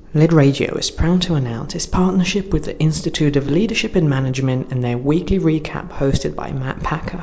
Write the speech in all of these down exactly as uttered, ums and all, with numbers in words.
Lid Radio is proud to announce its partnership with the Institute of Leadership and Management and their weekly recap hosted by Matt Packer.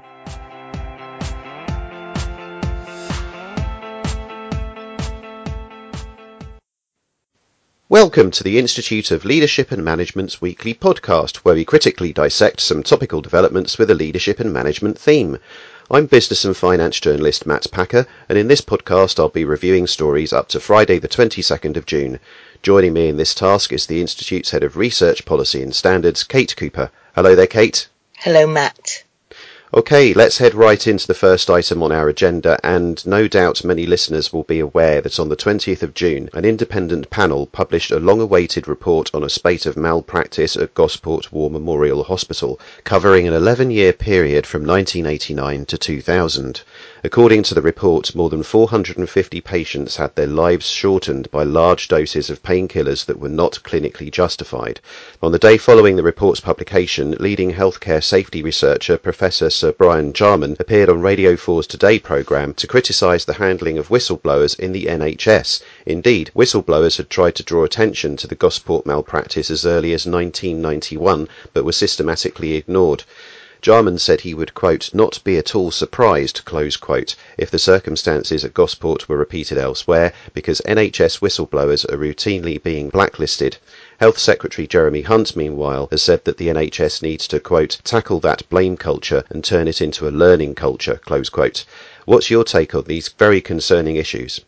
Welcome to the Institute of Leadership and Management's weekly podcast, where we critically dissect some topical developments with a leadership and management theme. I'm business and finance journalist Matt Packer, and in this podcast I'll be reviewing stories up to Friday the twenty-second of June. Joining me in this task is the Institute's Head of Research, Policy and Standards, Kate Cooper. Hello there, Kate. Hello, Matt. Okay, let's head right into the first item on our agenda, and no doubt many listeners will be aware that on the twentieth of June, an independent panel published a long-awaited report on a spate of malpractice at Gosport War Memorial Hospital, covering an eleven-year period from nineteen eighty-nine to two thousand. According to the report, more than four hundred fifty patients had their lives shortened by large doses of painkillers that were not clinically justified. On the day following the report's publication, leading healthcare safety researcher Professor Sir Brian Jarman appeared on Radio four's Today programme to criticise the handling of whistleblowers in the N H S. Indeed, whistleblowers had tried to draw attention to the Gosport malpractice as early as nineteen ninety-one, but were systematically ignored. Jarman said he would, quote, not be at all surprised, close quote, if the circumstances at Gosport were repeated elsewhere, because N H S whistleblowers are routinely being blacklisted. Health Secretary Jeremy Hunt, meanwhile, has said that the N H S needs to, quote, tackle that blame culture and turn it into a learning culture, close quote. What's your take on these very concerning issues?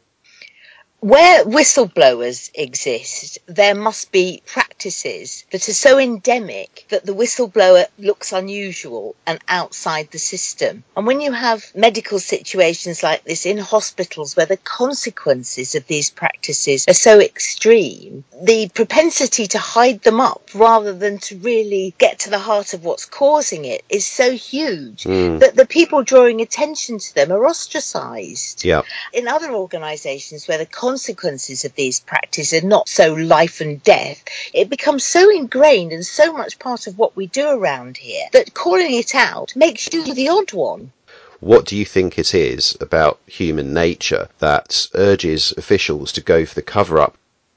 Where whistleblowers exist, there must be practices that are so endemic that the whistleblower looks unusual and outside the system. And when you have medical situations like this in hospitals where the consequences of these practices are so extreme, the propensity to hide them up rather than to really get to the heart of what's causing it is so huge mm. that the people drawing attention to them are ostracised. Yeah. In other organisations where the consequences of these practices are not so life and death, it becomes so ingrained and so much part of what we do around here that calling it out makes you the odd one. What do you think it is about human nature that urges officials to go for the cover-up?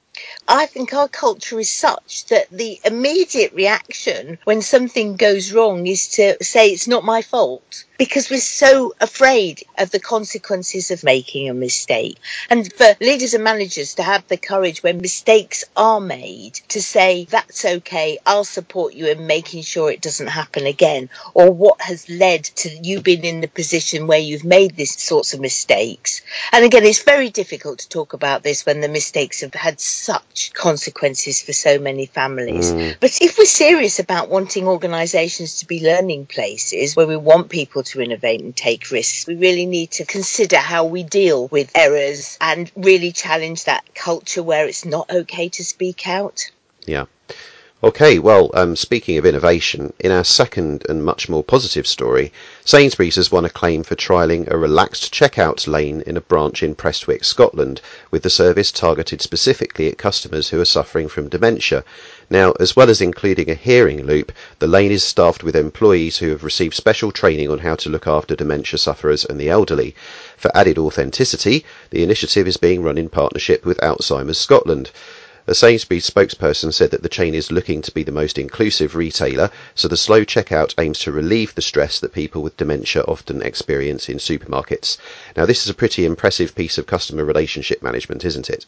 I think our culture is such that the immediate reaction when something goes wrong is to say it's not my fault, because we're so afraid of the consequences of making a mistake. And for leaders and managers to have the courage when mistakes are made to say, that's okay, I'll support you in making sure it doesn't happen again, or what has led to you being in the position where you've made these sorts of mistakes. And again, it's very difficult to talk about this when the mistakes have had such consequences for so many families. Mm. But if we're serious about wanting organisations to be learning places where we want people to to innovate and take risks, we really need to consider how we deal with errors and really challenge that culture where it's not okay to speak out. Yeah. Okay, well, um, speaking of innovation, in our second and much more positive story, Sainsbury's has won a claim for trialling a relaxed checkout lane in a branch in Prestwick, Scotland, with the service targeted specifically at customers who are suffering from dementia. Now, as well as including a hearing loop, the lane is staffed with employees who have received special training on how to look after dementia sufferers and the elderly. For added authenticity, the initiative is being run in partnership with Alzheimer's Scotland. A Sainsbury's spokesperson said that the chain is looking to be the most inclusive retailer, so the slow checkout aims to relieve the stress that people with dementia often experience in supermarkets. Now, this is a pretty impressive piece of customer relationship management, isn't it?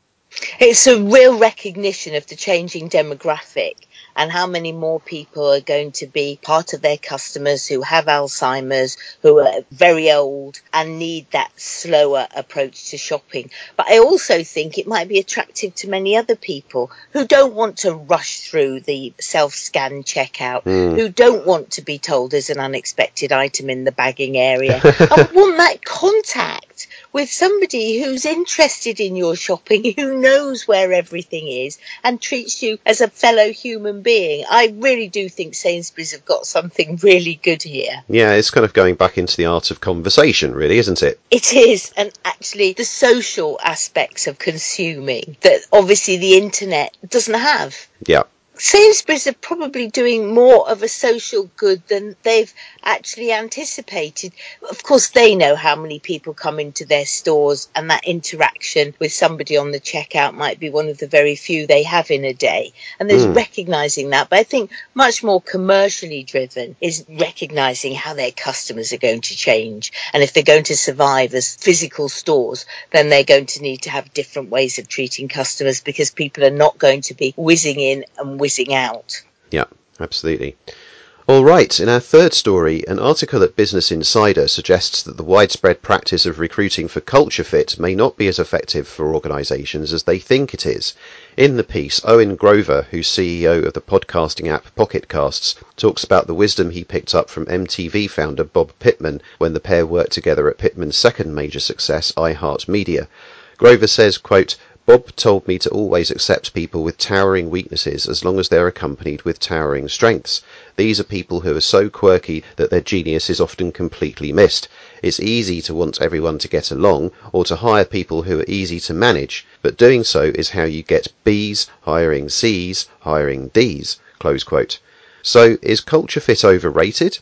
It's a real recognition of the changing demographic and how many more people are going to be part of their customers who have Alzheimer's, who are very old and need that slower approach to shopping. But I also think it might be attractive to many other people who don't want to rush through the self-scan checkout, mm. who don't want to be told there's an unexpected item in the bagging area, and want that contact with somebody who's interested in your shopping, who knows where everything is and treats you as a fellow human being. I really do think Sainsbury's have got something really good here. Yeah, it's kind of going back into the art of conversation, really, isn't it? It is, and actually the social aspects of consuming that obviously the internet doesn't have. Yeah. Sainsbury's are probably doing more of a social good than they've actually anticipated. Of course, they know how many people come into their stores, and that interaction with somebody on the checkout might be one of the very few they have in a day. And there's mm. recognising that. But I think much more commercially driven is recognising how their customers are going to change. And if they're going to survive as physical stores, then they're going to need to have different ways of treating customers, because people are not going to be whizzing in and whizzing out. Yeah, absolutely. All right, in our third story, an article at Business Insider suggests that the widespread practice of recruiting for culture fit may not be as effective for organisations as they think it is. In the piece, Owen Grover, who's C E O of the podcasting app Pocket Casts, talks about the wisdom he picked up from M T V founder Bob Pittman when the pair worked together at Pittman's second major success, iHeartMedia. Grover says, quote, Bob told me to always accept people with towering weaknesses as long as they're accompanied with towering strengths. These are people who are so quirky that their genius is often completely missed. It's easy to want everyone to get along or to hire people who are easy to manage, but doing so is how you get B's hiring C's hiring D's. Close quote. So is culture fit overrated?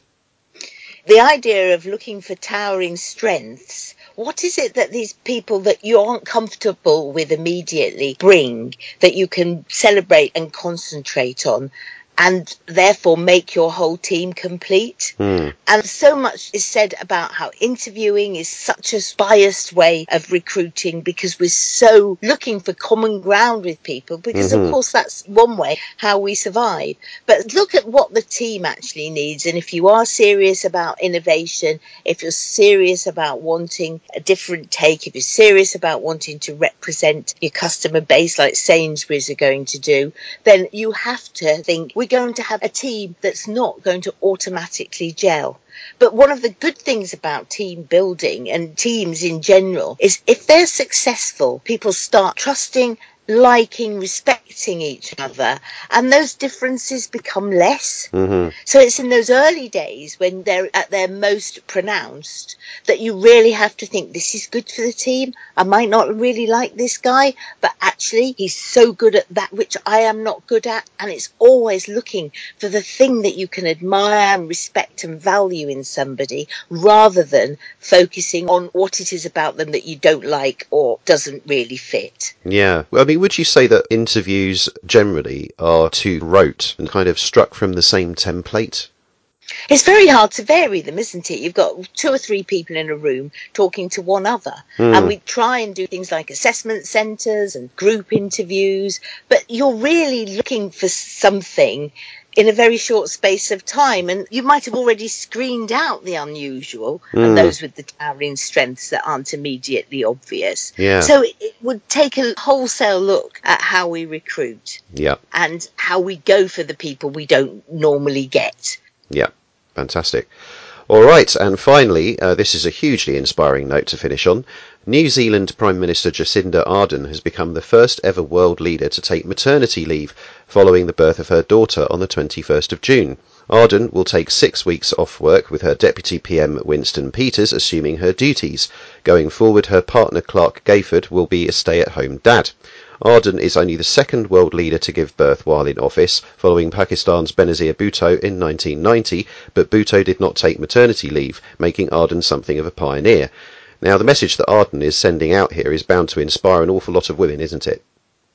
The idea of looking for towering strengths, what is it that these people that you aren't comfortable with immediately bring that you can celebrate and concentrate on, and therefore make your whole team complete? Mm. And so much is said about how interviewing is such a biased way of recruiting, because we're so looking for common ground with people, because mm-hmm. of course that's one way how we survive. But look at what the team actually needs, and if you are serious about innovation, if you're serious about wanting a different take, if you're serious about wanting to represent your customer base like Sainsbury's are going to do, then you have to think we're going to have a team that's not going to automatically gel. But one of the good things about team building and teams in general is if they're successful, people start trusting, liking, respecting each other, and those differences become less. Mm-hmm. So it's in those early days when they're at their most pronounced that you really have to think, this is good for the team. I might not really like this guy, but actually he's so good at that which I am not good at. And it's always looking for the thing that you can admire and respect and value in somebody, rather than focusing on what it is about them that you don't like or doesn't really fit. Yeah. Well, I mean, would you say that interviews generally are too rote and kind of struck from the same template? It's very hard to vary them, isn't it? You've got two or three people in a room talking to one other. Mm. And we try and do things like assessment centres and group interviews, but you're really looking for something in a very short space of time, and you might have already screened out the unusual mm. and those with the towering strengths that aren't immediately obvious. Yeah. So it, it would take a wholesale look at how we recruit yeah. and how we go for the people we don't normally get. Yeah, fantastic. All right, and finally, uh, this is a hugely inspiring note to finish on. New Zealand Prime Minister Jacinda Ardern has become the first ever world leader to take maternity leave following the birth of her daughter on the twenty-first of June. Ardern will take six weeks off work, with her Deputy P M Winston Peters assuming her duties. Going forward, her partner Clark Gayford will be a stay-at-home dad. Ardern is only the second world leader to give birth while in office, following Pakistan's Benazir Bhutto in nineteen ninety, but Bhutto did not take maternity leave, making Ardern something of a pioneer. Now, the message that Ardern is sending out here is bound to inspire an awful lot of women, isn't it?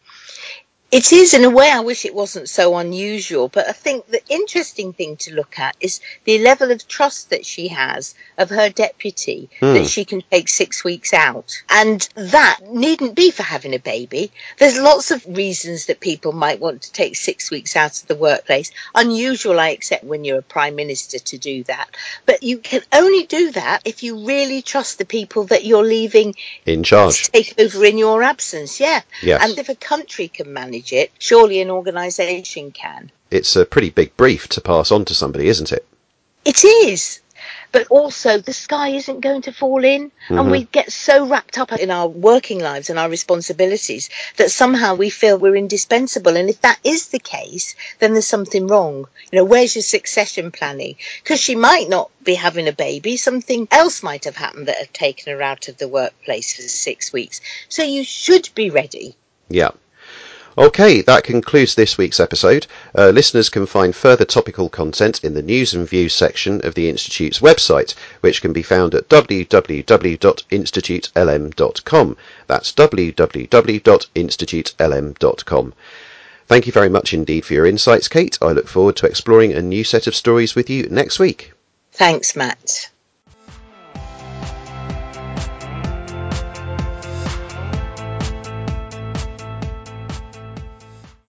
It is, in a way. I wish it wasn't so unusual, but I think the interesting thing to look at is the level of trust that she has of her deputy, mm. that she can take six weeks out. And that needn't be for having a baby. There's lots of reasons that people might want to take six weeks out of the workplace. Unusual, I accept, when you're a prime minister to do that. But you can only do that if you really trust the people that you're leaving in charge to take over in your absence. Yeah. Yes. And if a country can manage it, surely an organisation can. It's a pretty big brief to pass on to somebody, isn't it? It is. But also, the sky isn't going to fall in, mm-hmm. and we get so wrapped up in our working lives and our responsibilities that somehow we feel we're indispensable. And if that is the case, then there's something wrong. You know, where's your succession planning? Because she might not be having a baby. Something else might have happened that had taken her out of the workplace for six weeks. So you should be ready. Yeah. Okay, that concludes this week's episode. Uh, listeners can find further topical content in the News and Views section of the Institute's website, which can be found at w w w dot institute l m dot com. That's w w w dot institute l m dot com. Thank you very much indeed for your insights, Kate. I look forward to exploring a new set of stories with you next week. Thanks, Matt.